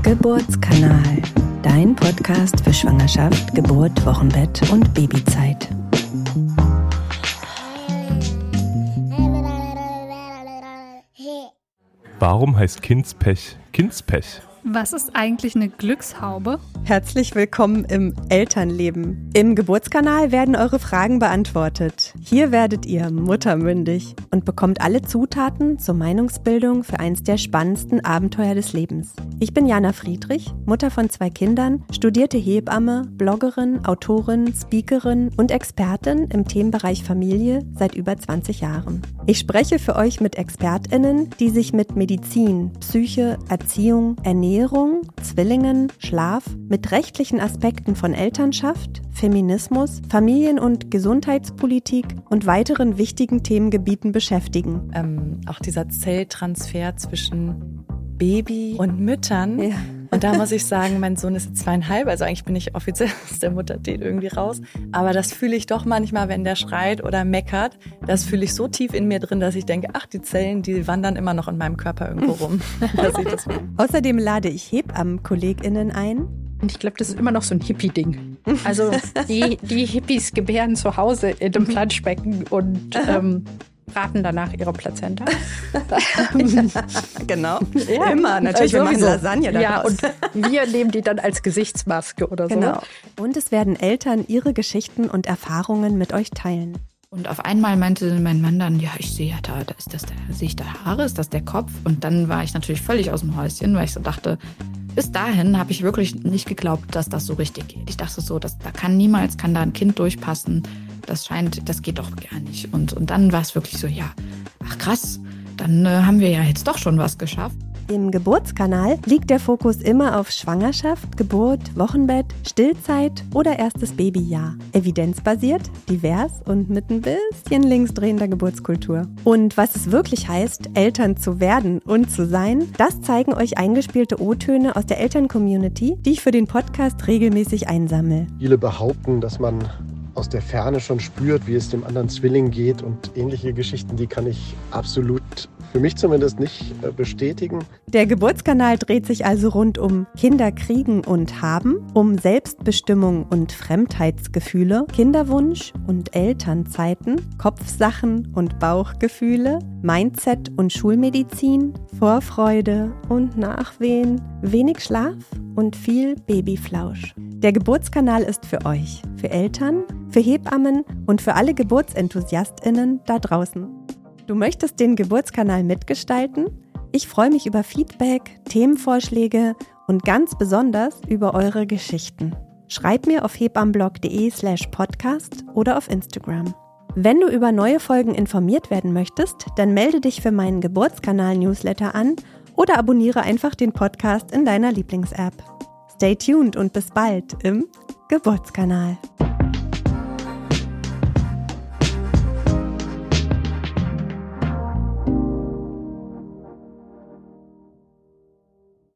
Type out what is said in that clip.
Geburtskanal, dein Podcast für Schwangerschaft, Geburt, Wochenbett und Babyzeit. Warum heißt Kindspech Kindspech? Was ist eigentlich eine Glückshaube? Herzlich willkommen im Elternleben. Im Geburtskanal werden eure Fragen beantwortet. Hier werdet ihr muttermündig und bekommt alle Zutaten zur Meinungsbildung für eins der spannendsten Abenteuer des Lebens. Ich bin Jana Friedrich, Mutter von 2 Kindern, studierte Hebamme, Bloggerin, Autorin, Speakerin und Expertin im Themenbereich Familie seit über 20 Jahren. Ich spreche für euch mit ExpertInnen, die sich mit Medizin, Psyche, Erziehung, Ernährung, Zwillingen, Schlaf, mit rechtlichen Aspekten von Elternschaft, Feminismus, Familien- und Gesundheitspolitik und weiteren wichtigen Themengebieten beschäftigen. Auch dieser Zelltransfer zwischen Baby und Müttern. Ja. Und da muss ich sagen, mein Sohn ist jetzt 2,5, also eigentlich bin ich offiziell aus der Muttertät irgendwie raus. Aber das fühle ich doch manchmal, wenn der schreit oder meckert. Das fühle ich so tief in mir drin, dass ich denke, ach, die Zellen, die wandern immer noch in meinem Körper irgendwo rum. Außerdem lade ich HebammenkollegInnen ein. Und ich glaube, das ist immer noch so ein Hippie-Ding. Also die Hippies gebären zu Hause in einem Planschbecken und braten danach ihre Plazenta. Genau, Ja, immer. Natürlich, wir machen Lasagne daraus. Ja, und wir nehmen die dann als Gesichtsmaske oder so. Genau. Und es werden Eltern ihre Geschichten und Erfahrungen mit euch teilen. Und auf einmal meinte mein Mann dann, ja, ich sehe ja sehe ich da Haare, ist das der Kopf? Und dann war ich natürlich völlig aus dem Häuschen, weil ich so dachte, bis dahin habe ich wirklich nicht geglaubt, dass das so richtig geht. Ich dachte so, kann da ein Kind durchpassen. Das geht doch gar nicht. Und dann war es wirklich so, ja, ach krass, dann haben wir ja jetzt doch schon was geschafft. Im Geburtskanal liegt der Fokus immer auf Schwangerschaft, Geburt, Wochenbett, Stillzeit oder erstes Babyjahr. Evidenzbasiert, divers und mit ein bisschen linksdrehender Geburtskultur. Und was es wirklich heißt, Eltern zu werden und zu sein, das zeigen euch eingespielte O-Töne aus der Eltern-Community, die ich für den Podcast regelmäßig einsammle. Viele behaupten, dass man aus der Ferne schon spürt, wie es dem anderen Zwilling geht, und ähnliche Geschichten, die kann ich absolut, für mich zumindest, nicht bestätigen. Der Geburtskanal dreht sich also rund um Kinder kriegen und haben, um Selbstbestimmung und Fremdheitsgefühle, Kinderwunsch und Elternzeiten, Kopfsachen und Bauchgefühle, Mindset und Schulmedizin, Vorfreude und Nachwehen, wenig Schlaf und viel Babyflausch. Der Geburtskanal ist für euch, für Eltern, für Hebammen und für alle GeburtsenthusiastInnen da draußen. Du möchtest den Geburtskanal mitgestalten? Ich freue mich über Feedback, Themenvorschläge und ganz besonders über eure Geschichten. Schreib mir auf hebammenblog.de/podcast oder auf Instagram. Wenn du über neue Folgen informiert werden möchtest, dann melde dich für meinen Geburtskanal-Newsletter an oder abonniere einfach den Podcast in deiner Lieblings-App. Stay tuned und bis bald im Geburtskanal.